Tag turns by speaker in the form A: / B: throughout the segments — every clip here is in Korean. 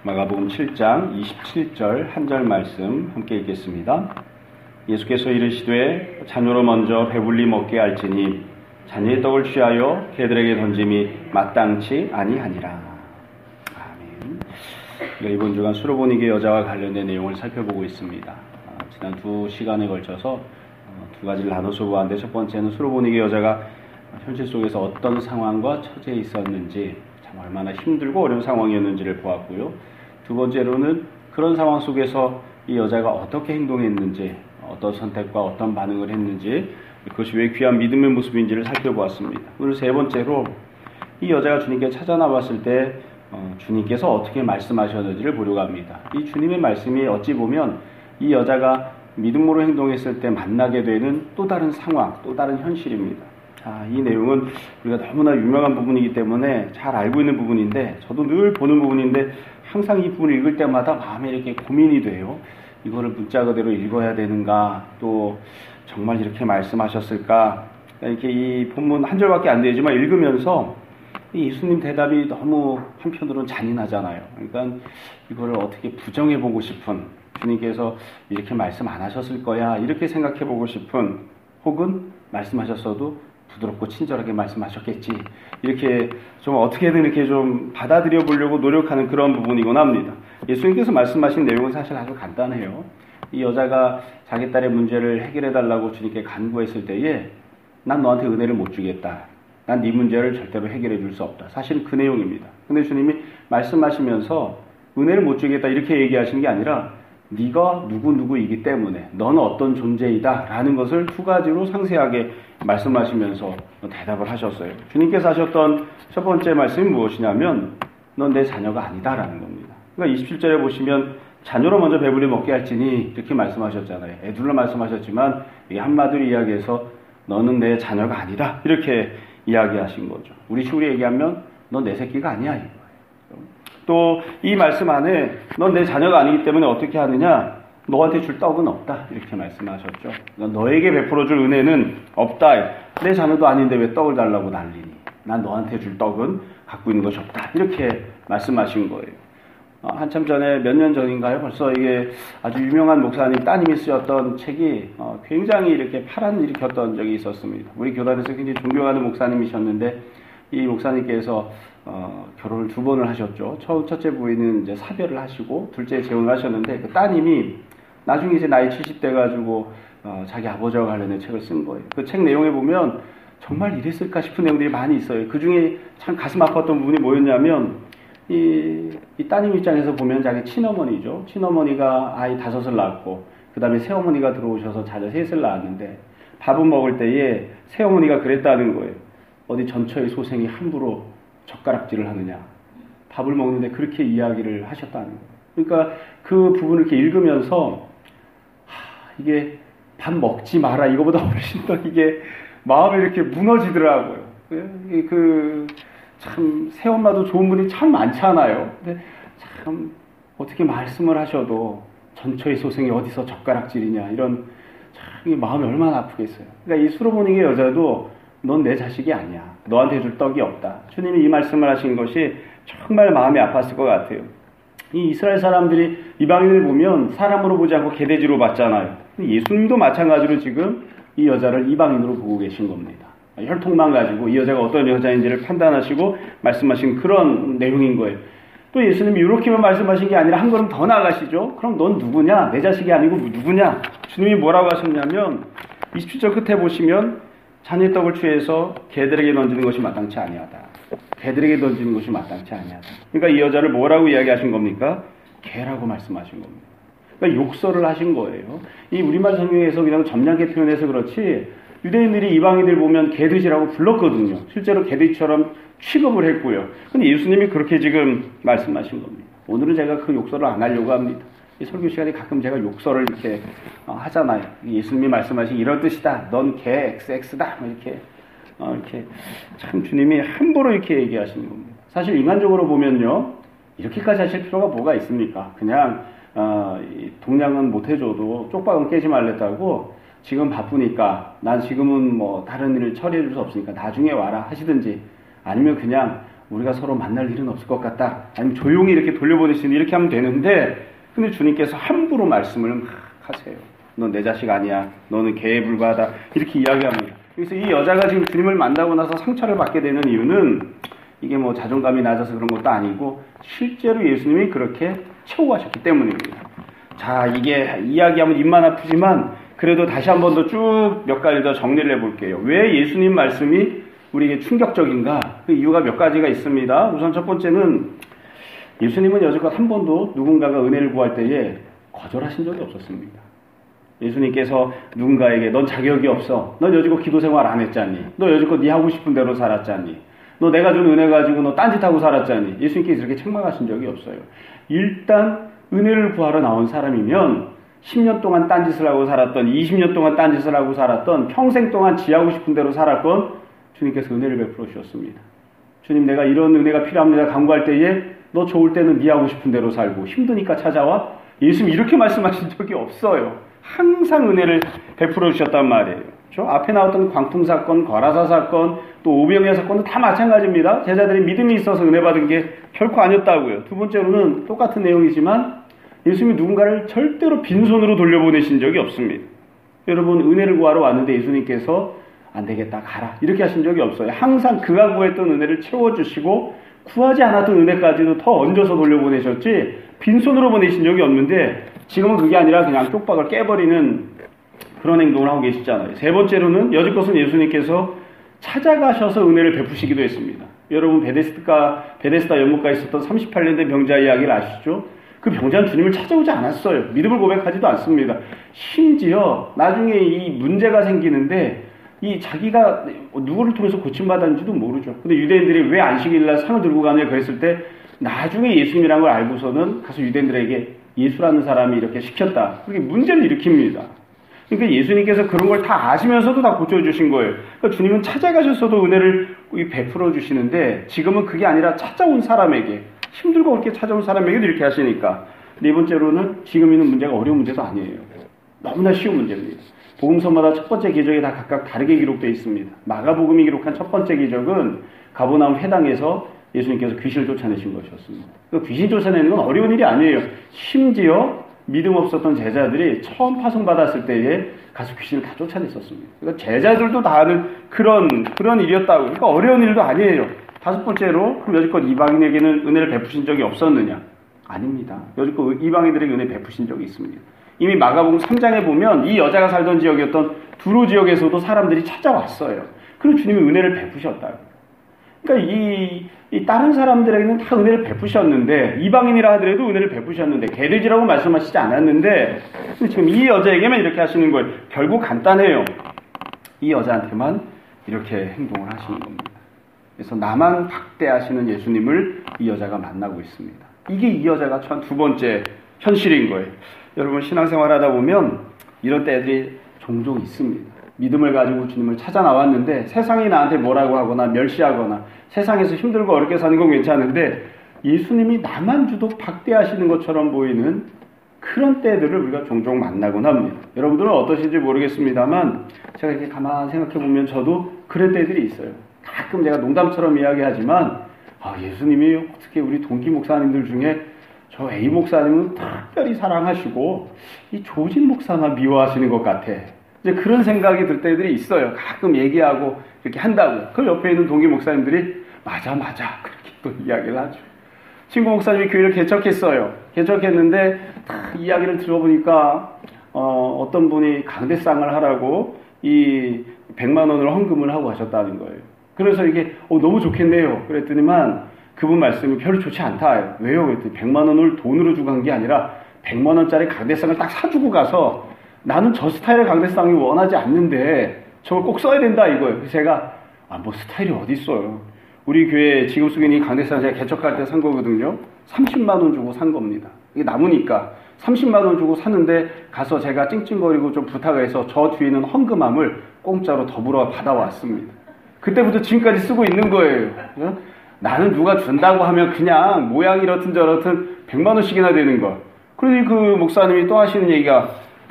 A: 마가복음 7장 27절 한 절 말씀 함께 읽겠습니다. 예수께서 이르시되 자녀로 먼저 배불리 먹게 할지니 자녀의 떡을 취하여 개들에게 던짐이 마땅치 아니하니라. 아멘. 우리가 이번 주간 수로보니게 여자와 관련된 내용을 살펴보고 있습니다. 지난 두 시간에 걸쳐서 두 가지를 나눠서 보았는데, 첫 번째는 수로보니게 여자가 현실 속에서 어떤 상황과 처지에 있었는지, 참 얼마나 힘들고 어려운 상황이었는지를 보았고요. 두 번째로는 그런 상황 속에서 이 여자가 어떻게 행동했는지, 어떤 선택과 어떤 반응을 했는지, 그것이 왜 귀한 믿음의 모습인지를 살펴보았습니다. 오늘 세 번째로 이 여자가 주님께 찾아나왔을 때 주님께서 어떻게 말씀하셨는지를 보려고 합니다. 이 주님의 말씀이 어찌 보면 이 여자가 믿음으로 행동했을 때 만나게 되는 또 다른 상황, 또 다른 현실입니다. 이 내용은 우리가 너무나 유명한 부분이기 때문에 잘 알고 있는 부분인데, 저도 늘 보는 부분인데 항상 이 부분을 읽을 때마다 마음에 이렇게 고민이 돼요. 이거를 문자 그대로 읽어야 되는가, 또 정말 이렇게 말씀하셨을까. 이렇게 이 본문 한 절밖에 안 되지만 읽으면서 이 예수님 대답이 너무 한편으로는 잔인하잖아요. 그러니까 이거를 어떻게 부정해 보고 싶은, 주님께서 이렇게 말씀 안 하셨을 거야 이렇게 생각해 보고 싶은, 혹은 말씀하셨어도 부드럽고 친절하게 말씀하셨겠지, 이렇게 좀 어떻게든 이렇게 좀 받아들여 보려고 노력하는 그런 부분이곤 합니다. 예수님께서 말씀하신 내용은 사실 아주 간단해요. 이 여자가 자기 딸의 문제를 해결해 달라고 주님께 간구했을 때에 난 너한테 은혜를 못 주겠다, 난 네 문제를 절대로 해결해 줄 수 없다, 사실 그 내용입니다. 근데 주님이 말씀하시면서 은혜를 못 주겠다 이렇게 얘기하신 게 아니라 네가 누구누구이기 때문에 너는 어떤 존재이다 라는 것을 두 가지로 상세하게 말씀하시면서 대답을 하셨어요. 주님께서 하셨던 첫 번째 말씀이 무엇이냐면 넌 내 자녀가 아니다 라는 겁니다. 그러니까 27절에 보시면 자녀로 먼저 배불리 먹게 할지니 이렇게 말씀하셨잖아요. 애둘러 말씀하셨지만 이게 한마디로 이야기해서 너는 내 자녀가 아니다 이렇게 이야기하신 거죠. 우리 식으로 얘기하면 넌 내 새끼가 아니야 이거. 또 이 말씀 안에 넌 내 자녀가 아니기 때문에 어떻게 하느냐, 너한테 줄 떡은 없다 이렇게 말씀하셨죠. 너에게 베풀어줄 은혜는 없다, 내 자녀도 아닌데 왜 떡을 달라고 난리니, 난 너한테 줄 떡은 갖고 있는 것이 없다 이렇게 말씀하신 거예요. 한참 전에, 몇 년 전인가요? 벌써 이게 아주 유명한 목사님 따님이 쓰셨던 책이 굉장히 이렇게 파란을 일으켰던 적이 있었습니다. 우리 교단에서 굉장히 존경하는 목사님이셨는데, 이 목사님께서 결혼을 두 번을 하셨죠. 첫째 부인은 이제 사별을 하시고 둘째 재혼을 하셨는데, 그 따님이 나중에 이제 나이 70대 가지고 자기 아버지와 관련된 책을 쓴 거예요. 그 책 내용에 보면 정말 이랬을까 싶은 내용들이 많이 있어요. 그 중에 참 가슴 아팠던 부분이 뭐였냐면, 이 따님 입장에서 보면 자기 친어머니죠. 친어머니가 아이 5을 낳았고, 그 다음에 새어머니가 들어오셔서 자녀 3을 낳았는데, 밥을 먹을 때에 새어머니가 그랬다는 거예요. 어디 전처의 소생이 함부로 젓가락질을 하느냐, 밥을 먹는데 그렇게 이야기를 하셨다는 거예요. 그러니까 그 부분을 이렇게 읽으면서 이게 밥 먹지 마라 이거보다 훨씬 더 이게 마음이 이렇게 무너지더라고요. 참 새엄마도 좋은 분이 참 많잖아요. 근데 참 어떻게 말씀을 하셔도 전처의 소생이 어디서 젓가락질이냐, 이런 참 마음이 얼마나 아프겠어요. 그러니까 이 수로보니게 여자도 넌 내 자식이 아니야, 너한테 줄 떡이 없다, 주님이 이 말씀을 하신 것이 정말 마음이 아팠을 것 같아요. 이 이스라엘 사람들이 이방인을 보면 사람으로 보지 않고 개돼지로 봤잖아요. 예수님도 마찬가지로 지금 이 여자를 이방인으로 보고 계신 겁니다. 혈통만 가지고 이 여자가 어떤 여자인지를 판단하시고 말씀하신 그런 내용인 거예요. 또 예수님이 이렇게만 말씀하신 게 아니라 한 걸음 더 나가시죠. 그럼 넌 누구냐, 내 자식이 아니고 누구냐. 주님이 뭐라고 하셨냐면 27절 끝에 보시면 자녀의 떡을 취해서 개들에게 던지는 것이 마땅치 아니하다. 개들에게 던지는 것이 마땅치 아니하다. 그러니까 이 여자를 뭐라고 이야기하신 겁니까? 개라고 말씀하신 겁니다. 그러니까 욕설을 하신 거예요. 이 우리말 성경에서 그냥 점잖게 표현해서 그렇지, 유대인들이 이방인들 보면 개돼지라고 불렀거든요. 실제로 개돼지처럼 취급을 했고요. 근데 예수님이 그렇게 지금 말씀하신 겁니다. 오늘은 제가 그 욕설을 안 하려고 합니다. 이 설교 시간에 가끔 제가 욕설을 이렇게 하잖아요. 예수님이 말씀하신 이런 뜻이다, 넌 개 XX다, 이렇게 참 주님이 함부로 이렇게 얘기하시는 겁니다. 사실 인간적으로 보면요, 이렇게까지 하실 필요가 뭐가 있습니까? 그냥 동량은 못 해줘도 쪽박은 깨지 말랬다고, 지금 바쁘니까, 난 지금은 뭐 다른 일을 처리해 줄 수 없으니까 나중에 와라 하시든지, 아니면 그냥 우리가 서로 만날 일은 없을 것 같다. 아니면 조용히 이렇게 돌려보내시는 이렇게 하면 되는데 근데 주님께서 함부로 말씀을 막 하세요. 넌 내 자식 아니야. 너는 개에 불과하다. 이렇게 이야기합니다. 그래서 이 여자가 지금 주님을 만나고 나서 상처를 받게 되는 이유는 이게 뭐 자존감이 낮아서 그런 것도 아니고 실제로 예수님이 그렇게 최후하셨기 때문입니다. 자, 이게 이야기하면 입만 아프지만 그래도 다시 한 번 더 쭉 몇 가지 더 정리를 해볼게요. 왜 예수님 말씀이 우리에게 충격적인가? 그 이유가 몇 가지가 있습니다. 우선 첫 번째는 예수님은 여지껏 한 번도 누군가가 은혜를 구할 때에 거절하신 적이 없었습니다. 예수님께서 누군가에게 넌 자격이 없어. 넌 여지껏 기도 생활 안 했잖니. 너 여지껏 네 하고 싶은 대로 살았잖니. 너 내가 준 은혜 가지고 너 딴짓하고 살았잖니. 예수님께서 이렇게 책망하신 적이 없어요. 일단 은혜를 구하러 나온 사람이면 10년 동안 딴짓을 하고 살았던 20년 동안 딴짓을 하고 살았던 평생 동안 지하고 싶은 대로 살았건 주님께서 은혜를 베풀어 주셨습니다. 주님 내가 이런 은혜가 필요합니다. 간구할 때에 너 좋을 때는 네 하고 싶은 대로 살고 힘드니까 찾아와. 예수님 이렇게 말씀하신 적이 없어요. 항상 은혜를 베풀어 주셨단 말이에요. 저 앞에 나왔던 광풍 사건, 거라사 사건, 또 오병이어 사건도 다 마찬가지입니다. 제자들이 믿음이 있어서 은혜 받은 게 결코 아니었다고요. 두 번째로는 똑같은 내용이지만 예수님이 누군가를 절대로 빈손으로 돌려보내신 적이 없습니다. 여러분 은혜를 구하러 왔는데 예수님께서 안 되겠다 가라 이렇게 하신 적이 없어요. 항상 그가 구했던 은혜를 채워주시고 구하지 않았던 은혜까지도 더 얹어서 돌려보내셨지 빈손으로 보내신 적이 없는데 지금은 그게 아니라 그냥 쪽박을 깨버리는 그런 행동을 하고 계시잖아요. 세 번째로는 여지껏은 예수님께서 찾아가셔서 은혜를 베푸시기도 했습니다. 여러분 베데스다 연못가에 있었던 38년 된 병자 이야기를 아시죠? 그 병자는 주님을 찾아오지 않았어요. 믿음을 고백하지도 않습니다. 심지어 나중에 이 문제가 생기는데 이 자기가 누구를 통해서 고침받았는지도 모르죠. 근데 유대인들이 왜 안식일날 상을 들고 가느냐 그랬을 때 나중에 예수님이라는 걸 알고서는 가서 유대인들에게 예수라는 사람이 이렇게 시켰다. 그렇게 문제를 일으킵니다. 그러니까 예수님께서 그런 걸 다 아시면서도 다 고쳐주신 거예요. 그러니까 주님은 찾아가셔서도 은혜를 베풀어 주시는데 지금은 그게 아니라 찾아온 사람에게 힘들고 어렵게 찾아온 사람에게도 이렇게 하시니까 네 번째로는 지금 있는 문제가 어려운 문제도 아니에요. 너무나 쉬운 문제입니다. 복음서마다 첫 번째 기적이 다 각각 다르게 기록되어 있습니다. 마가복음이 기록한 첫 번째 기적은 가버나움 회당에서 예수님께서 귀신을 쫓아내신 것이었습니다. 그 귀신 쫓아내는 건 어려운 일이 아니에요. 심지어 믿음 없었던 제자들이 처음 파송받았을 때에 가서 귀신을 다 쫓아냈었습니다. 그러니까 제자들도 다 아는 그런 일이었다고. 그러니까 어려운 일도 아니에요. 다섯 번째로 그럼 여지껏 이방인에게는 은혜를 베푸신 적이 없었느냐? 아닙니다. 여지껏 이방인들에게 은혜 베푸신 적이 있습니다. 이미 마가복음 3장에 보면 이 여자가 살던 지역이었던 두로 지역에서도 사람들이 찾아왔어요. 그리고 주님이 은혜를 베푸셨다. 그러니까 이 다른 사람들에게는 다 은혜를 베푸셨는데 이방인이라 하더라도 은혜를 베푸셨는데 개돼지라고 말씀하시지 않았는데 지금 이 여자에게만 이렇게 하시는 거예요. 결국 간단해요. 이 여자한테만 이렇게 행동을 하시는 겁니다. 그래서 나만 박대하시는 예수님을 이 여자가 만나고 있습니다. 이게 이 여자가 처한 두 번째 현실인 거예요. 여러분 신앙생활 하다 보면 이런 때들이 종종 있습니다. 믿음을 가지고 주님을 찾아 나왔는데 세상이 나한테 뭐라고 하거나 멸시하거나 세상에서 힘들고 어렵게 사는 건 괜찮은데 예수님이 나만 주도 박대하시는 것처럼 보이는 그런 때들을 우리가 종종 만나곤 합니다. 여러분들은 어떠신지 모르겠습니다만 제가 이렇게 가만히 생각해 보면 저도 그런 때들이 있어요. 가끔 제가 농담처럼 이야기하지만 예수님이 어떻게 우리 동기 목사님들 중에 저 A 목사님은 특별히 사랑하시고 이 조진 목사만 미워하시는 것 같아. 이제 그런 생각이 들 때들이 있어요. 가끔 얘기하고 이렇게 한다고. 그 옆에 있는 동기 목사님들이 맞아 그렇게 또 이야기를 하죠. 친구 목사님이 교회를 개척했어요. 개척했는데 이야기를 들어보니까 어떤 분이 강대상을 하라고 이 100만 원을 헌금을 하고 하셨다는 거예요. 그래서 이게 너무 좋겠네요. 그랬더니만 그분 말씀이 별로 좋지 않다. 왜요? 그랬더니 100만 원을 돈으로 주고 간 게 아니라 100만 원짜리 강대상을 딱 사주고 가서 나는 저 스타일의 강대상이 원하지 않는데 저걸 꼭 써야 된다 이거예요. 그래서 제가 뭐 스타일이 어디 있어요. 우리 교회 지금 쓰고 있는 강대상 제가 개척할 때 산 거거든요. 30만 원 주고 산 겁니다. 이게 남으니까 30만 원 주고 샀는데 가서 제가 찡찡거리고 좀 부탁을 해서 저 뒤에 있는 헌금함을 공짜로 더불어 받아왔습니다. 그때부터 지금까지 쓰고 있는 거예요. 나는 누가 준다고 하면 그냥 모양이 이렇든 저렇든 100만 원씩이나 되는 거. 그러니 그 목사님이 또 하시는 얘기가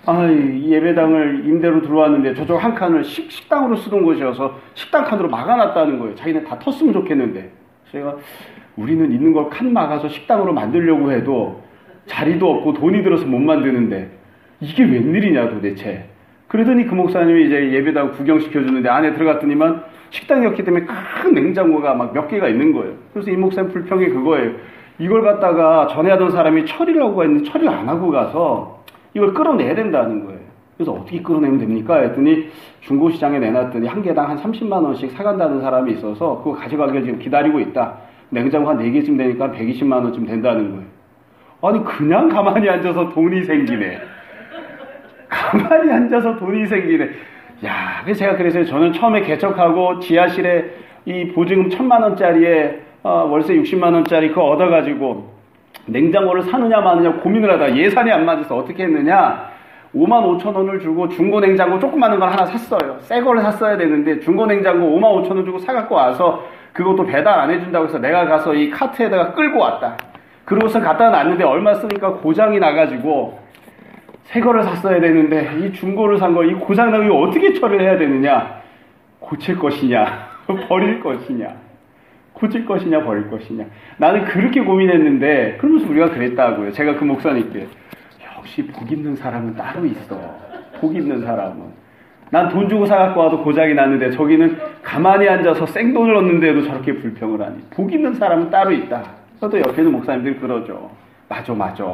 A: 이 예배당을 임대로 들어왔는데 저쪽 한 칸을 식당으로 쓰던 곳이어서 식당 칸으로 막아놨다는 거예요. 자기네 다 텄으면 좋겠는데. 제가 우리는 있는 걸 칸 막아서 식당으로 만들려고 해도 자리도 없고 돈이 들어서 못 만드는데 이게 웬일이냐 도대체. 그러더니 그 목사님이 이제 예배당 구경시켜주는데 안에 들어갔더니만 식당이었기 때문에 큰 냉장고가 막 몇 개가 있는 거예요. 그래서 이 목사님 불평이 그거예요. 이걸 갖다가 전에 하던 사람이 처리를 하고 갔는데 처리를 안 하고 가서 이걸 끌어내야 된다는 거예요. 그래서 어떻게 끌어내면 됩니까? 했더니 중고시장에 내놨더니 한 개당 한 30만 원씩 사간다는 사람이 있어서 그거 가져가기를 지금 기다리고 있다. 냉장고 한 4개쯤 되니까 120만 원쯤 된다는 거예요. 아니 그냥 가만히 앉아서 돈이 생기네. 가만히 앉아서 돈이 생기네. 야, 그래서 저는 처음에 개척하고 지하실에 이 보증금 1,000만 원짜리에 월세 60만 원짜리 그거 얻어가지고 냉장고를 사느냐 마느냐 고민을 하다가 예산이 안 맞아서 어떻게 했느냐. 5만 5천 원을 주고 중고 냉장고 조그마한 걸 하나 샀어요. 새 거를 샀어야 되는데 중고 냉장고 5만 5천 원 주고 사갖고 와서 그것도 배달 안 해준다고 해서 내가 가서 이 카트에다가 끌고 왔다. 그러고서 갖다 놨는데 얼마 쓰니까 고장이 나가지고 새 거를 샀어야 되는데 이 중고를 산 거 이 고장 나면 어떻게 처리를 해야 되느냐. 고칠 것이냐 버릴 것이냐. 고칠 것이냐 버릴 것이냐. 나는 그렇게 고민했는데 그러면서 우리가 그랬다고요. 제가 그 목사님께 역시 복 있는 사람은 따로 있어. 복 있는 사람은. 난 돈 주고 사갖고 와도 고장이 났는데 저기는 가만히 앉아서 생돈을 얻는데도 저렇게 불평을 하니. 복 있는 사람은 따로 있다. 저도 옆에 있는 목사님들이 그러죠. 맞아.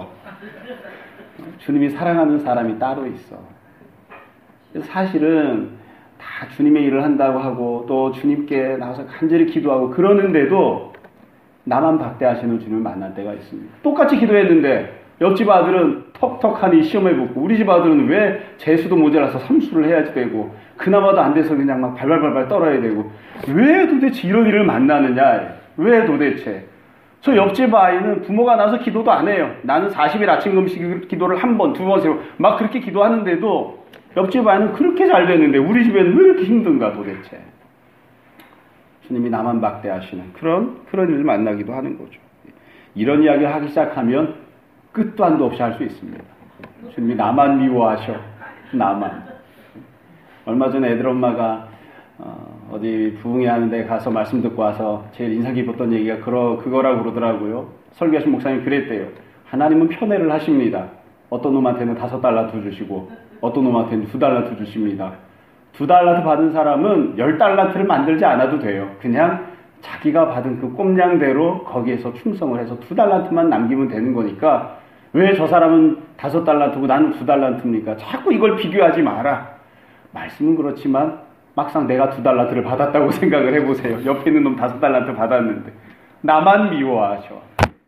A: 주님이 사랑하는 사람이 따로 있어. 사실은 다 주님의 일을 한다고 하고 또 주님께 나와서 간절히 기도하고 그러는데도 나만 박대하시는 주님을 만날 때가 있습니다. 똑같이 기도했는데 옆집 아들은 턱턱하니 시험에 붙고 우리 집 아들은 왜 재수도 모자라서 삼수를 해야지 되고 그나마도 안 돼서 그냥 막 발발발발 떨어야 되고 왜 도대체 이런 일을 만나느냐. 왜 도대체. 저 옆집 아이는 부모가 나서 기도도 안 해요. 나는 40일 아침 금식 기도를 한 번, 2번, 3번 막 그렇게 기도하는데도 옆집 아이는 그렇게 잘 되는데 우리 집에는 왜 이렇게 힘든가 도대체. 주님이 나만 박대하시는 그런 일을 만나기도 하는 거죠. 이런 이야기를 하기 시작하면 끝도 한도 없이 할 수 있습니다. 주님이 나만 미워하셔. 나만. 얼마 전에 애들 엄마가 어디 부흥회 하는데 가서 말씀 듣고 와서 제일 인상 깊었던 얘기가 그거라고 그러더라고요. 설교하신 목사님이 그랬대요. 하나님은 편애를 하십니다. 어떤 놈한테는 $5 주시고 어떤 놈한테는 $2 주십니다. $2 받은 사람은 10달란트를 만들지 않아도 돼요. 그냥 자기가 받은 그 꼼냥대로 거기에서 충성을 해서 $2만 남기면 되는 거니까 왜 저 사람은 $5고 나는 $2입니까? 자꾸 이걸 비교하지 마라. 말씀은 그렇지만 막상 내가 $2를 받았다고 생각을 해보세요. 옆에 있는 놈 $5 받았는데 나만 미워하셔.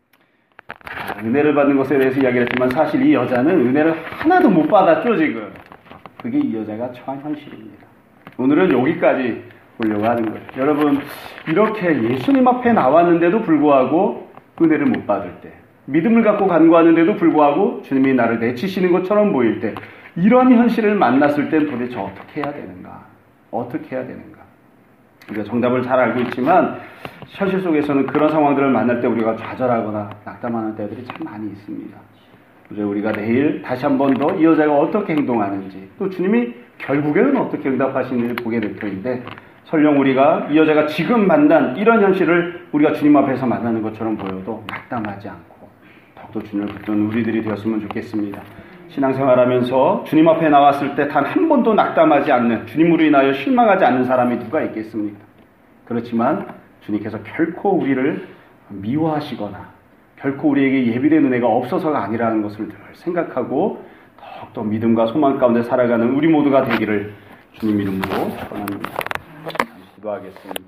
A: 은혜를 받는 것에 대해서 이야기를 했지만 사실 이 여자는 은혜를 하나도 못 받았죠 지금. 그게 이 여자가 처한 현실입니다. 오늘은 여기까지 보려고 하는 거예요. 여러분 이렇게 예수님 앞에 나왔는데도 불구하고 은혜를 못 받을 때, 믿음을 갖고 간구하는데도 불구하고 주님이 나를 내치시는 것처럼 보일 때, 이런 현실을 만났을 땐 도대체 어떻게 해야 되는가? 어떻게 해야 되는가? 우리가 정답을 잘 알고 있지만 현실 속에서는 그런 상황들을 만날 때 우리가 좌절하거나 낙담하는 때들이 참 많이 있습니다. 그래서 우리가 내일 다시 한 번 더 이 여자가 어떻게 행동하는지, 또 주님이 결국에는 어떻게 응답하시는지 보게 될 터인데, 설령 우리가 이 여자가 지금 만난 이런 현실을 우리가 주님 앞에서 만나는 것처럼 보여도 낙담하지 않고 더욱더 주님을 붙드는 우리들이 되었으면 좋겠습니다. 신앙생활하면서 주님 앞에 나왔을 때 단 한 번도 낙담하지 않는, 주님으로 인하여 실망하지 않는 사람이 누가 있겠습니까? 그렇지만 주님께서 결코 우리를 미워하시거나 결코 우리에게 예비된 은혜가 없어서가 아니라는 것을 늘 생각하고 더욱더 믿음과 소망 가운데 살아가는 우리 모두가 되기를 주님 이름으로 축원합니다. 기도하겠습니다.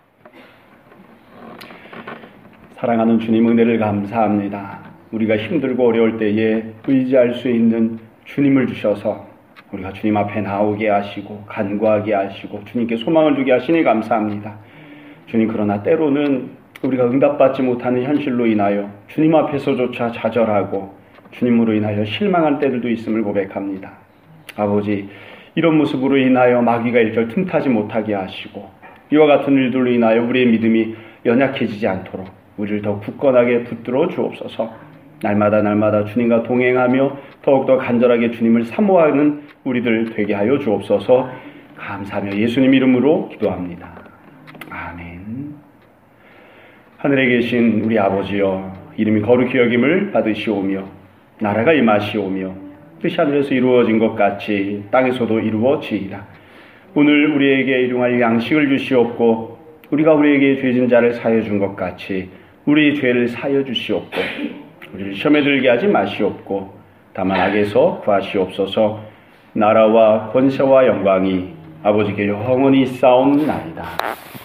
A: 사랑하는 주님, 은혜를 감사합니다. 우리가 힘들고 어려울 때에 의지할 수 있는 주님을 주셔서 우리가 주님 앞에 나오게 하시고 간구하게 하시고 주님께 소망을 두게 하시니 감사합니다. 주님, 그러나 때로는 우리가 응답받지 못하는 현실로 인하여 주님 앞에서조차 좌절하고 주님으로 인하여 실망한 때들도 있음을 고백합니다. 아버지, 이런 모습으로 인하여 마귀가 일절 틈타지 못하게 하시고 이와 같은 일들로 인하여 우리의 믿음이 연약해지지 않도록 우리를 더 굳건하게 붙들어 주옵소서. 날마다 주님과 동행하며 더욱더 간절하게 주님을 사모하는 우리들 되게 하여 주옵소서. 감사하며 예수님 이름으로 기도합니다. 아멘. 하늘에 계신 우리 아버지여, 이름이 거룩히 여김을 받으시오며 나라가 임하시오며 뜻이 하늘에서 이루어진 것 같이 땅에서도 이루어지이다. 오늘 우리에게 일용할 양식을 주시옵고 우리가 우리에게 죄진 자를 사하여 준 것 같이 우리 죄를 사하여 주시옵고 우리를 시험에 들게 하지 마시옵고 다만 악에서 구하시옵소서. 나라와 권세와 영광이 아버지께 영원히 있사옵나이다.